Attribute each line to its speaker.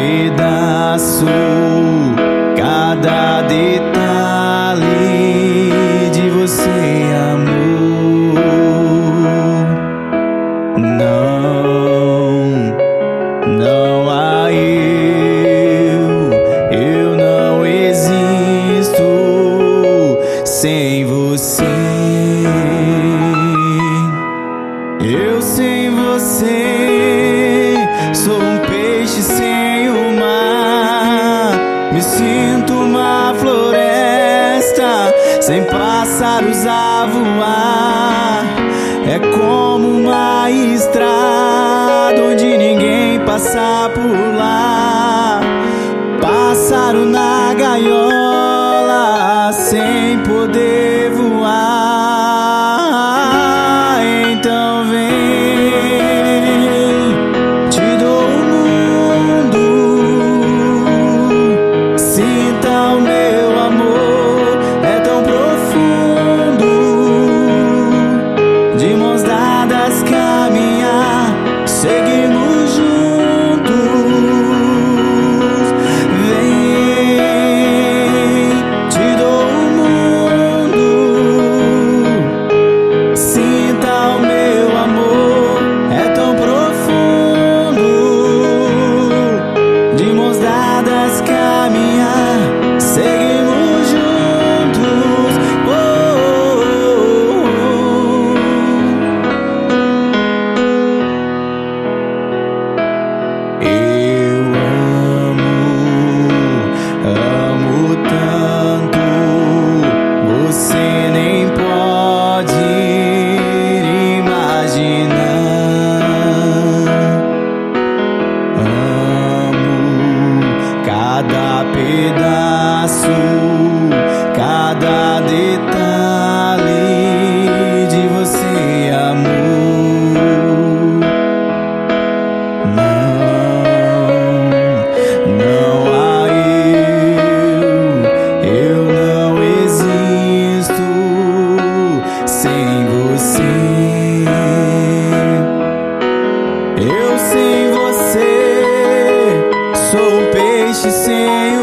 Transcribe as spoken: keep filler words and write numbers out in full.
Speaker 1: pedaço, cada detalhe de você, amor. Não, não há eu, eu não existo sem você. Eu sem você sou um peixe sem o mar. Me sinto uma floresta sem pássaros a voar. É como uma estrada onde ninguém passa por lá. Pássaro na gaiola sem poder voar. Então vem, te dou o mundo. Sinta o meu amor, é tão profundo. De mãos dadas caminhar, seguimos juntos. Vem, te dou o mundo. Sinta o meu amor, é tão profundo. De mãos dadas caminhar, seguimos juntos. Oh, oh, oh. Eu amo, amo tanto, você nem pode imaginar. Amo cada pedaço, cada detalhe de você, amor. Não, não há eu, eu não existo sem você. Eu sem você sou um peixe sem